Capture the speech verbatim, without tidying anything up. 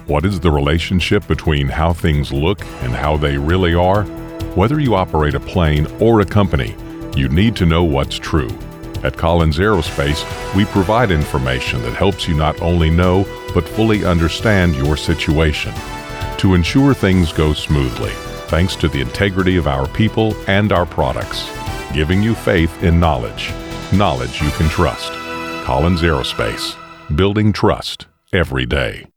What is the relationship between how things look and how they really are? Whether you operate a plane or a company, you need to know what's true. At Collins Aerospace, we provide information that helps you not only know, but fully understand your situation. To ensure things go smoothly, thanks to the integrity of our people and our products, giving you faith in knowledge. Knowledge you can trust. Collins Aerospace. Building trust every day.